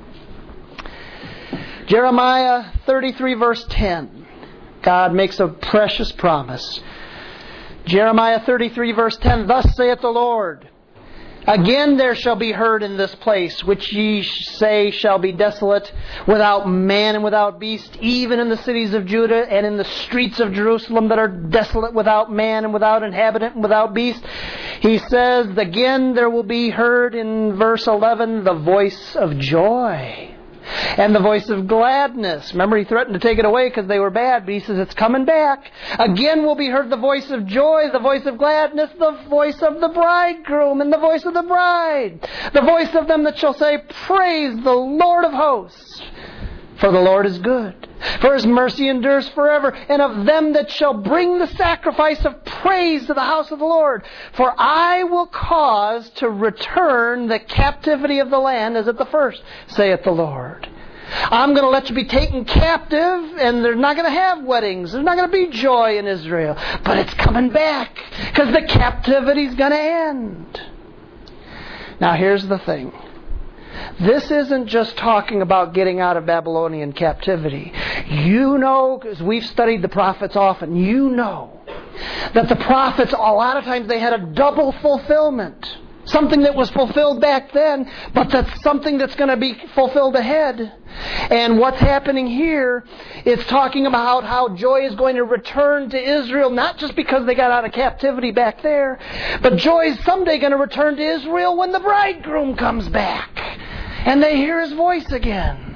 Jeremiah thirty-three verse ten. God makes a precious promise. Jeremiah thirty-three verse ten. Thus saith the Lord, again there shall be heard in this place, which ye say shall be desolate, without man and without beast, even in the cities of Judah and in the streets of Jerusalem that are desolate, without man and without inhabitant and without beast. He says, again there will be heard in verse eleven the voice of joy and the voice of gladness. Remember, he threatened to take it away because they were bad, but he says it's coming back. Again will be heard the voice of joy, the voice of gladness, the voice of the bridegroom, and the voice of the bride. The voice of them that shall say, praise the Lord of hosts, for the Lord is good, for His mercy endures forever. And of them that shall bring the sacrifice of praise to the house of the Lord, for I will cause to return the captivity of the land as at the first, saith the Lord. I'm going to let you be taken captive, and they're not going to have weddings. There's not going to be joy in Israel. But it's coming back, because the captivity's going to end. Now here's the thing. This isn't just talking about getting out of Babylonian captivity. You know, because we've studied the prophets often, you know that the prophets, a lot of times they had a double fulfillment. Something that was fulfilled back then, but that's something that's going to be fulfilled ahead. And what's happening here is talking about how joy is going to return to Israel, not just because they got out of captivity back there, but joy is someday going to return to Israel when the bridegroom comes back and they hear His voice again.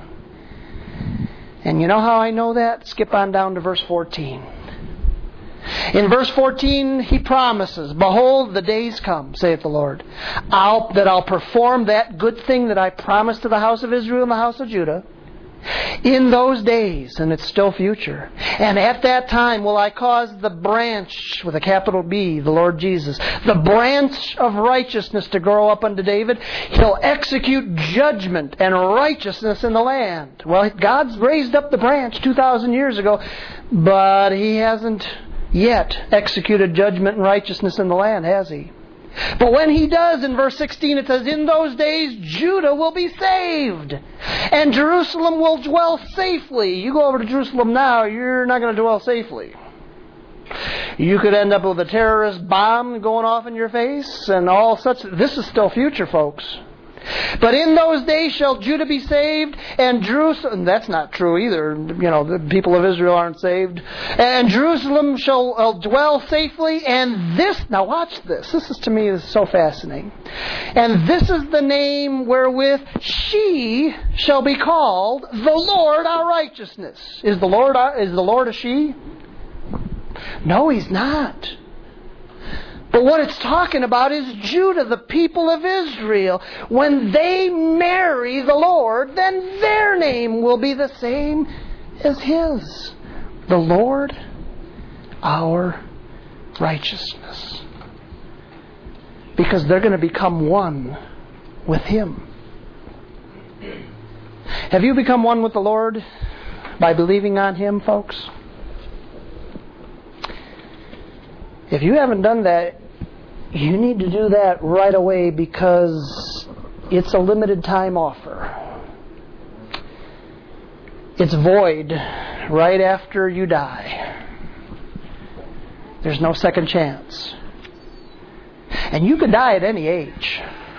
And you know how I know that? Skip on down to verse fourteen. In verse fourteen, he promises, behold, the days come, saith the Lord, I'll, that I'll perform that good thing that I promised to the house of Israel and the house of Judah. In those days, and it's still future, and at that time will I cause the branch, with a capital B, the Lord Jesus, the branch of righteousness to grow up unto David. He'll execute judgment and righteousness in the land. Well, God's raised up the branch two thousand years ago, but He hasn't yet executed judgment and righteousness in the land, has He? But when He does, in verse sixteen, it says, in those days Judah will be saved, and Jerusalem will dwell safely. You go over to Jerusalem now, you're not going to dwell safely. You could end up with a terrorist bomb going off in your face, and all such. This is still future, folks. But in those days shall Judah be saved, and Jerusalem... That's not true either. You know, the people of Israel aren't saved. And Jerusalem shall uh, dwell safely, and this... Now watch this. This is, to me, is so fascinating. And this is the name wherewith she shall be called the Lord our righteousness. Is the Lord, our, is the Lord a she? No, He's not. But what it's talking about is Judah, the people of Israel. When they marry the Lord, then their name will be the same as His. The Lord, our righteousness. Because they're going to become one with Him. Have you become one with the Lord by believing on Him, folks? If you haven't done that, you need to do that right away, because it's a limited time offer. It's void right after you die. There's no second chance. And you could die at any age.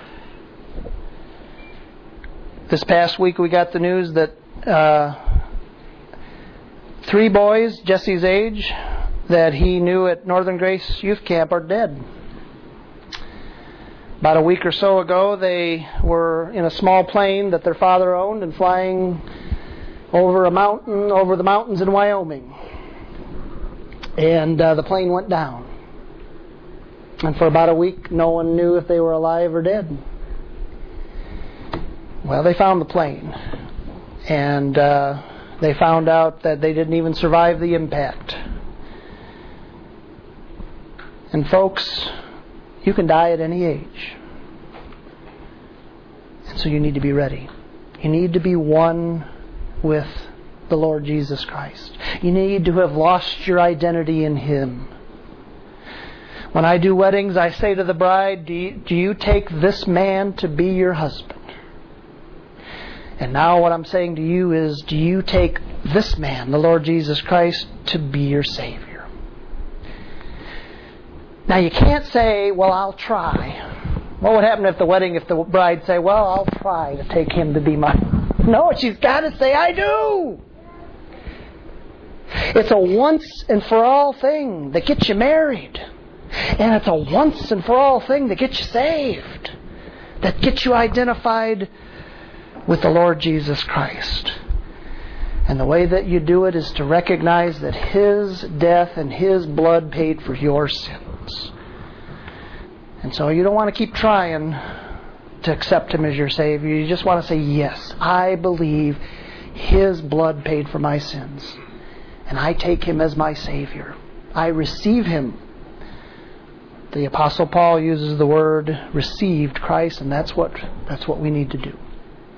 This past week we got the news that uh, three boys, Jesse's age, that he knew at Northern Grace Youth Camp are dead. About a week or so ago, they were in a small plane that their father owned and flying over a mountain, over the mountains in Wyoming. And uh, the plane went down. And for about a week, no one knew if they were alive or dead. Well, they found the plane. And uh, they found out that they didn't even survive the impact. And folks, you can die at any age. And so you need to be ready. You need to be one with the Lord Jesus Christ. You need to have lost your identity in Him. When I do weddings, I say to the bride, do you, do you take this man to be your husband? And now what I'm saying to you is, do you take this man, the Lord Jesus Christ, to be your Savior? Now you can't say, well, I'll try. What would happen at the wedding if the bride say, well, I'll try to take him to be my... No, she's got to say, I do. It's a once and for all thing that gets you married. And it's a once and for all thing that gets you saved. That gets you identified with the Lord Jesus Christ. And the way that you do it is to recognize that His death and His blood paid for your sins. And so you don't want to keep trying to accept Him as your Savior. You just want to say, yes, I believe His blood paid for my sins. And I take Him as my Savior. I receive Him. The Apostle Paul uses the word received Christ, and that's what that's what we need to do.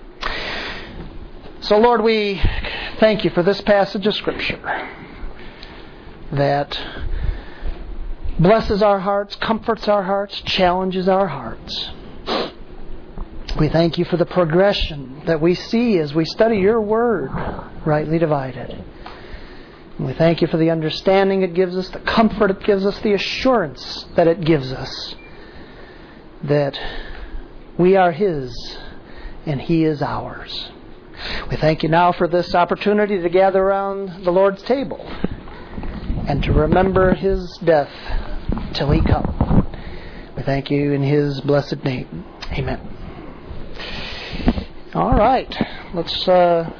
So Lord, we thank You for this passage of Scripture that blesses our hearts, comforts our hearts, challenges our hearts. We thank You for the progression that we see as we study Your Word, rightly divided. And we thank You for the understanding it gives us, the comfort it gives us, the assurance that it gives us that we are His and He is ours. We thank You now for this opportunity to gather around the Lord's table and to remember His death till He come. We thank You in His blessed name. Amen. All right. Let's uh,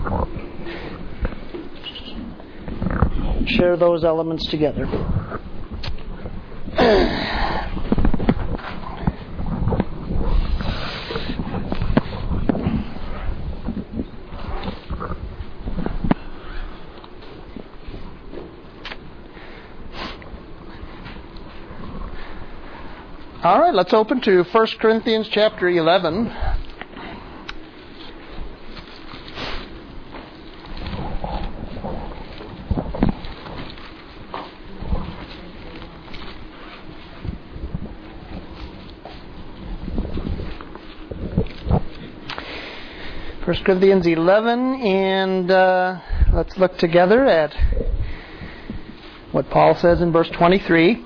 share those elements together. All right, let's open to First Corinthians chapter eleven. First Corinthians eleven, and uh, let's look together at what Paul says in verse twenty-three.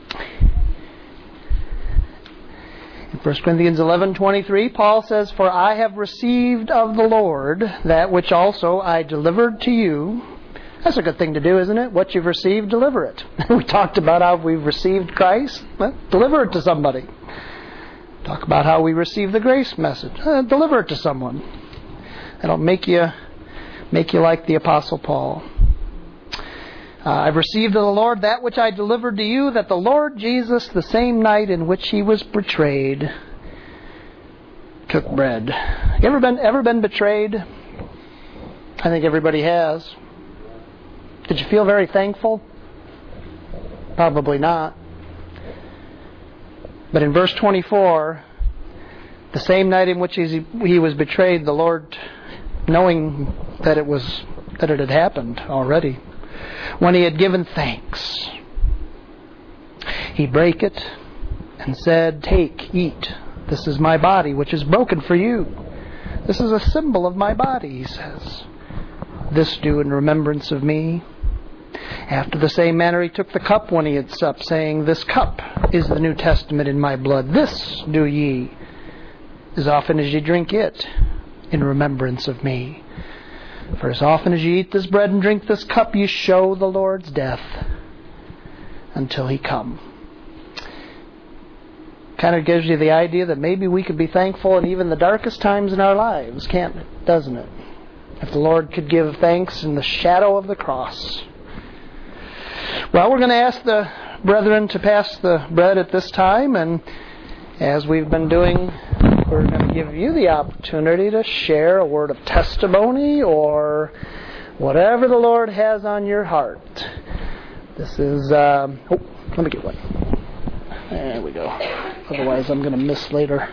In First Corinthians eleven twenty-three, Paul says, "For I have received of the Lord that which also I delivered to you." That's a good thing to do, isn't it? What you've received, deliver it. We talked about how we've received Christ. Well, deliver it to somebody. Talk about how we receive the grace message. Uh, deliver it to someone. That'll make you make you like the Apostle Paul. Uh, I've received of the Lord that which I delivered to you, that the Lord Jesus, the same night in which He was betrayed, took bread. You ever been ever been betrayed? I think everybody has. Did you feel very thankful? Probably not. But in verse twenty-four, the same night in which He was betrayed, the Lord, knowing that it was that it had happened already, when He had given thanks, He brake it and said, "Take, eat. This is my body, which is broken for you. This is a symbol of my body," He says. "This do in remembrance of me." After the same manner He took the cup when He had supped, saying, "This cup is the New Testament in my blood. This do ye, as often as ye drink it, in remembrance of me. For as often as ye eat this bread and drink this cup, ye show the Lord's death until He come." Kind of gives you the idea that maybe we could be thankful in even the darkest times in our lives, can't it? Doesn't it? If the Lord could give thanks in the shadow of the cross. Well, we're going to ask the brethren to pass the bread at this time, and as we've been doing, we're going to give you the opportunity to share a word of testimony or whatever the Lord has on your heart. This is, um, oh, let me get one. There we go. Otherwise I'm going to miss later.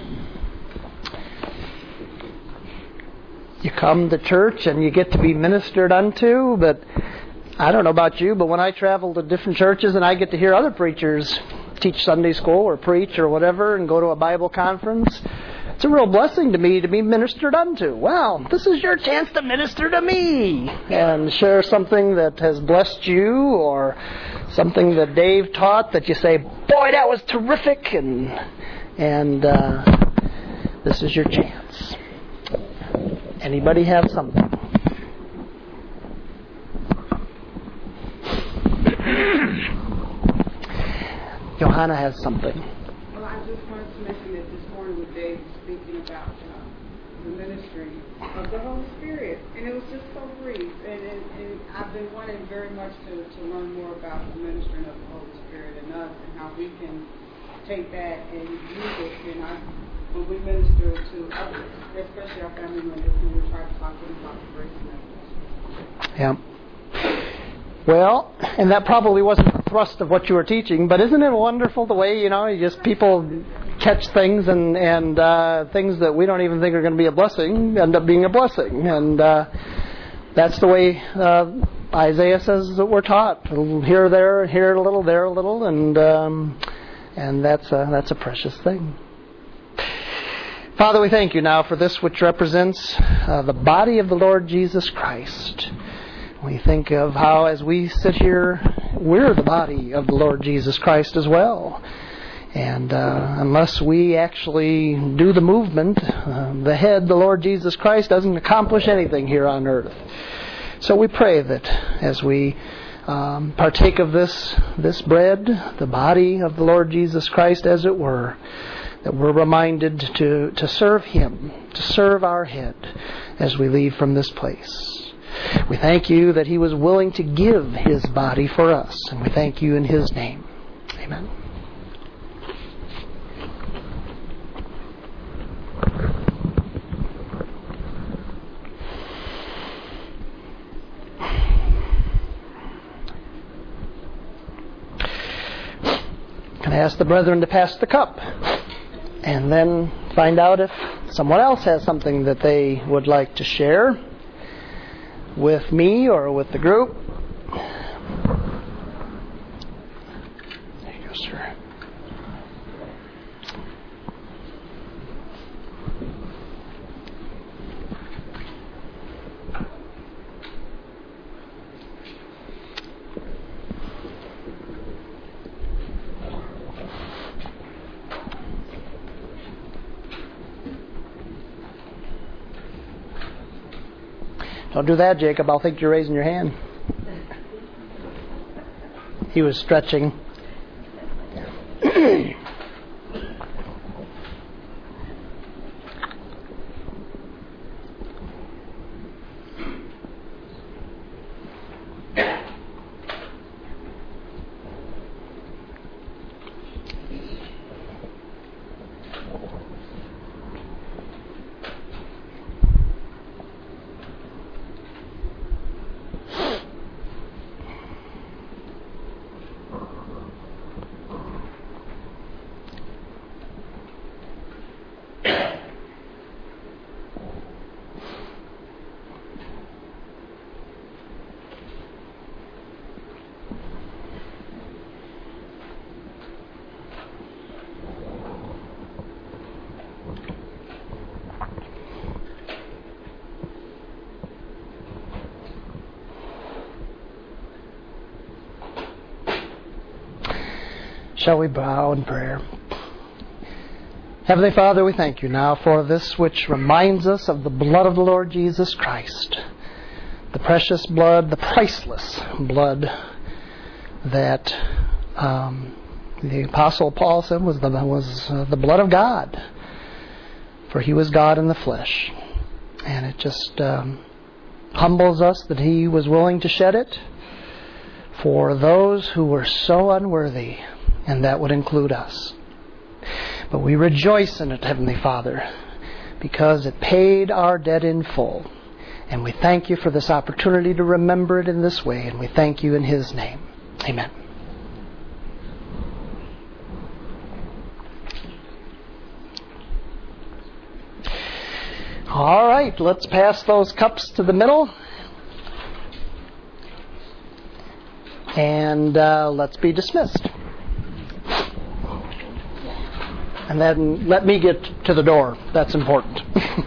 You come to church and you get to be ministered unto, but I don't know about you, but when I travel to different churches and I get to hear other preachers teach Sunday school or preach or whatever and go to a Bible conference, it's a real blessing to me to be ministered unto. Well, this is your chance to minister to me and share something that has blessed you or something that Dave taught that you say, "Boy, that was terrific," and and uh, this is your chance. Anybody have something? Johanna has something. Well, I just wanted to mention that this morning with Dave speaking about uh, the ministry of the Holy Spirit, and it was just so brief, and, and, and I've been wanting very much to, to learn more about the ministering of the Holy Spirit in us and how we can take that and use it in our, when we minister to others, especially our family members, when we try to talk to them about the grace message. Yeah. Well, and that probably wasn't the thrust of what you were teaching, but isn't it wonderful the way, you know, you just people catch things and, and uh, things that we don't even think are going to be a blessing end up being a blessing. And uh, that's the way uh, Isaiah says that we're taught. Here, there, here a little, there a little, and um, and that's a, that's a precious thing. Father, we thank you now for this which represents uh, the body of the Lord Jesus Christ. We think of how as we sit here, we're the body of the Lord Jesus Christ as well. And uh, unless we actually do the movement, uh, the head, the Lord Jesus Christ, doesn't accomplish anything here on earth. So we pray that as we um, partake of this, this bread, the body of the Lord Jesus Christ as it were, that we're reminded to, to serve Him, to serve our head as we leave from this place. We thank you that He was willing to give His body for us, and we thank you in His name. Amen. Can I ask the brethren to pass the cup? And then find out if someone else has something that they would like to share with me or with the group. There you go, sir. Don't do that, Jacob. I'll think you're raising your hand. He was stretching. Shall we bow in prayer? Heavenly Father, we thank you now for this which reminds us of the blood of the Lord Jesus Christ. The precious blood, the priceless blood that um, the Apostle Paul said was the, was uh, the blood of God. For he was God in the flesh. And it just um, humbles us that he was willing to shed it for those who were so unworthy, and that would include us. But we rejoice in it, Heavenly Father, because it paid our debt in full. And we thank you for this opportunity to remember it in this way, and we thank you in his name. Amen. All right, let's pass those cups to the middle. And uh, let's be dismissed. And then let me get to the door. That's important.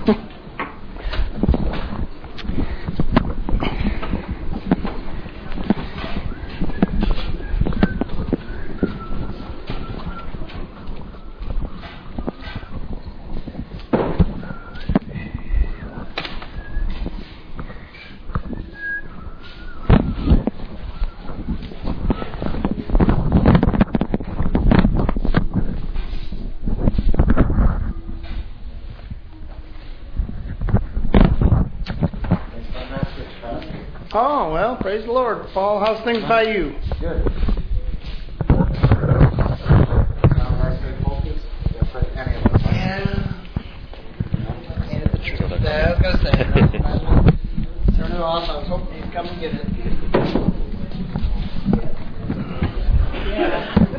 Oh, well, praise the Lord. Paul, how's things by you? Good. Yeah. I was going to say, turn it off. I was hoping you'd come and get it. Yeah.